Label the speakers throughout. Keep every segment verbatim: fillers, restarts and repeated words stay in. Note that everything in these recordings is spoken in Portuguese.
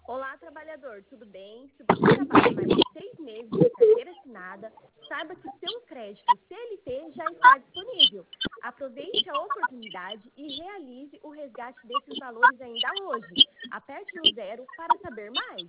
Speaker 1: Olá, trabalhador, tudo bem? Se você trabalha mais de seis meses de carteira assinada, saiba que o seu crédito C L T já está disponível. Aproveite a oportunidade e realize o resgate desses valores ainda hoje. Aperte o zero para saber mais.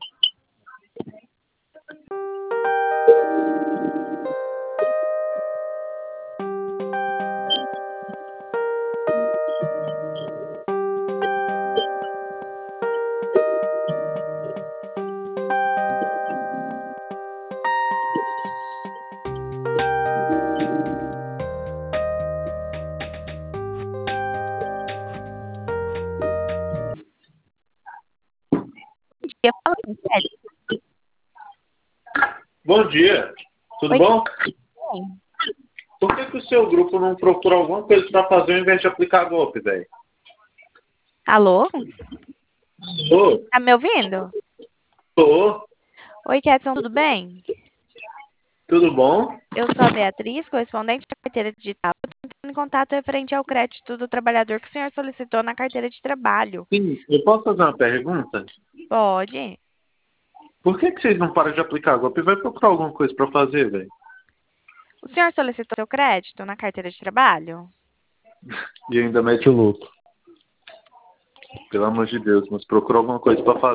Speaker 2: Eu falo com você.
Speaker 3: Bom dia, tudo
Speaker 2: Oi,
Speaker 3: bom?
Speaker 2: bem?
Speaker 3: Por que, que o seu grupo não procura alguma coisa para fazer ao invés de aplicar golpe, velho?
Speaker 2: Alô?
Speaker 3: Tô,
Speaker 2: Tá me ouvindo?
Speaker 3: tô,
Speaker 2: Oi, Ketson, tudo bem?
Speaker 3: tudo bom?
Speaker 2: Eu sou a Beatriz, correspondente da carteira digital. Estou entrando em contato referente ao crédito do trabalhador que o senhor solicitou na carteira de trabalho.
Speaker 3: Sim, eu posso fazer uma pergunta?
Speaker 2: Pode.
Speaker 3: Por que, que vocês não param de aplicar golpe e vai procurar alguma coisa para fazer, velho?
Speaker 2: O senhor solicitou seu crédito na carteira de trabalho?
Speaker 3: E ainda mete o louco. Pelo amor de Deus, mas procura alguma coisa para fazer.